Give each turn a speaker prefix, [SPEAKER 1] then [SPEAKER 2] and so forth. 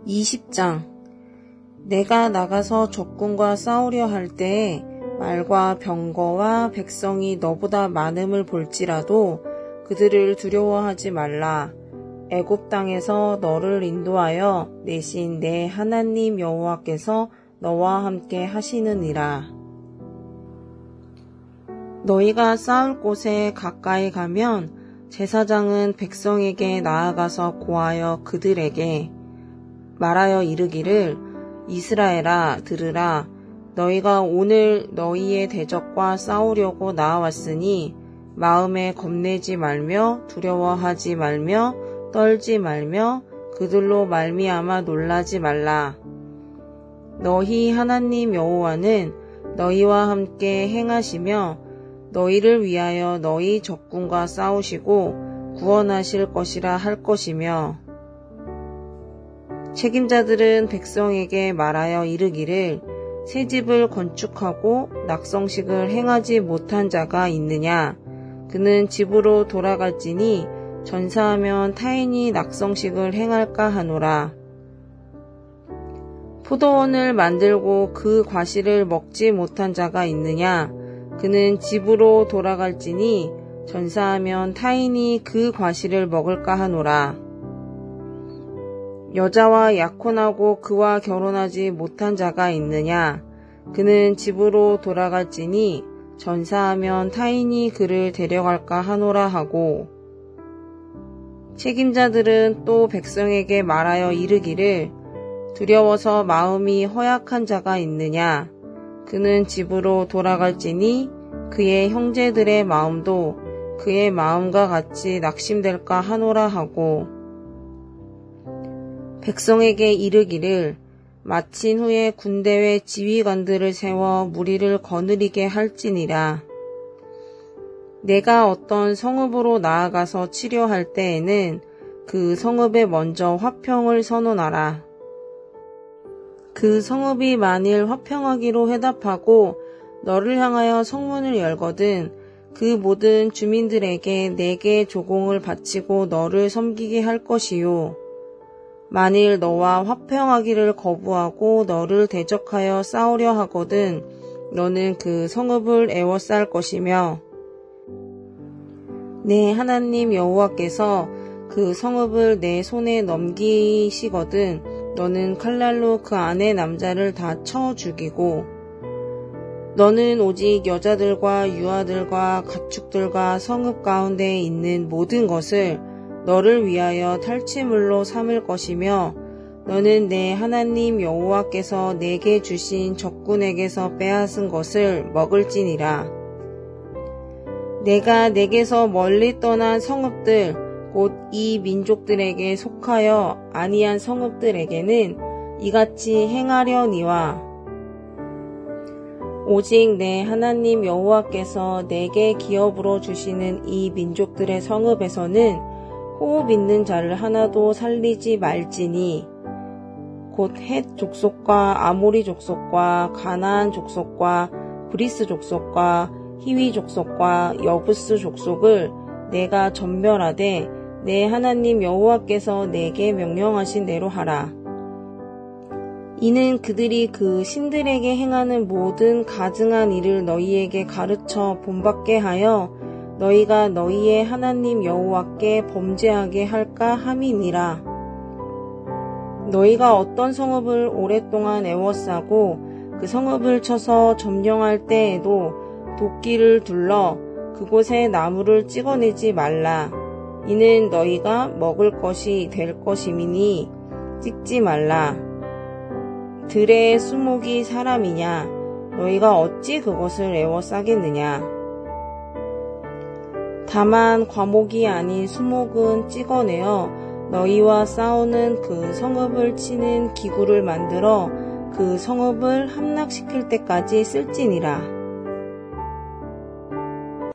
[SPEAKER 1] 20장. 내가 나가서 적군과 싸우려 할 때에 말과 병거와 백성이 너보다 많음을 볼지라도 그들을 두려워하지 말라. 애굽 땅에서 너를 인도하여 내신 내 하나님 여호와께서 너와 함께 하시느니라. 너희가 싸울 곳에 가까이 가면 제사장은 백성에게 나아가서 고하여 그들에게 말하여 이르기를 이스라엘아 들으라. 너희가 오늘 너희의 대적과 싸우려고 나아왔으니 마음에 겁내지 말며 두려워하지 말며 떨지 말며 그들로 말미암아 놀라지 말라. 너희 하나님 여호와는 너희와 함께 행하시며 너희를 위하여 너희 적군과 싸우시고 구원하실 것이라 할 것이며 책임자들은 백성에게 말하여 이르기를 새 집을 건축하고 낙성식을 행하지 못한 자가 있느냐? 그는 집으로 돌아갈지니 전사하면 타인이 낙성식을 행할까 하노라. 포도원을 만들고 그 과실을 먹지 못한 자가 있느냐? 그는 집으로 돌아갈지니 전사하면 타인이 그 과실을 먹을까 하노라. 여자와 약혼하고 그와 결혼하지 못한 자가 있느냐? 그는 집으로 돌아갈지니 전사하면 타인이 그를 데려갈까 하노라 하고 책임자들은 또 백성에게 말하여 이르기를 두려워서 마음이 허약한 자가 있느냐? 그는 집으로 돌아갈지니 그의 형제들의 마음도 그의 마음과 같이 낙심될까 하노라 하고 백성에게 이르기를 마친 후에 군대의 지휘관들을 세워 무리를 거느리게 할지니라. 내가 어떤 성읍으로 나아가서 치료할 때에는 그 성읍에 먼저 화평을 선언하라. 그 성읍이 만일 화평하기로 회답하고 너를 향하여 성문을 열거든 그 모든 주민들에게 내게 조공을 바치고 너를 섬기게 할 것이요. 만일 너와 화평하기를 거부하고 너를 대적하여 싸우려 하거든 너는 그 성읍을 에워쌀 것이며 내 하나님 여호와께서 그 성읍을 내 손에 넘기시거든 너는 칼날로 그 안의 남자를 다 쳐 죽이고 너는 오직 여자들과 유아들과 가축들과 성읍 가운데 있는 모든 것을 너를 위하여 탈취물로 삼을 것이며 너는 내 하나님 여호와께서 내게 주신 적군에게서 빼앗은 것을 먹을지니라. 내가 내게서 멀리 떠난 성읍들 곧 이 민족들에게 속하여 아니한 성읍들에게는 이같이 행하려니와 오직 내 하나님 여호와께서 내게 기업으로 주시는 이 민족들의 성읍에서는 호흡 있는 자를 하나도 살리지 말지니 곧 헷 족속과 아모리 족속과 가나안 족속과 브리스 족속과 히위 족속과 여부스 족속을 내가 전멸하되 내 하나님 여호와께서 내게 명령하신 대로 하라. 이는 그들이 그 신들에게 행하는 모든 가증한 일을 너희에게 가르쳐 본받게 하여 너희가 너희의 하나님 여호와께 범죄하게 할까 함이니라. 너희가 어떤 성읍을 오랫동안 애워싸고 그 성읍을 쳐서 점령할 때에도 도끼를 둘러 그곳에 나무를 찍어내지 말라. 이는 너희가 먹을 것이 될 것임이니 찍지 말라. 들의 수목이 사람이냐? 너희가 어찌 그것을 애워싸겠느냐? 다만 과목이 아닌 수목은 찍어내어 너희와 싸우는 그 성읍을 치는 기구를 만들어 그 성읍을 함락시킬 때까지 쓸지니라.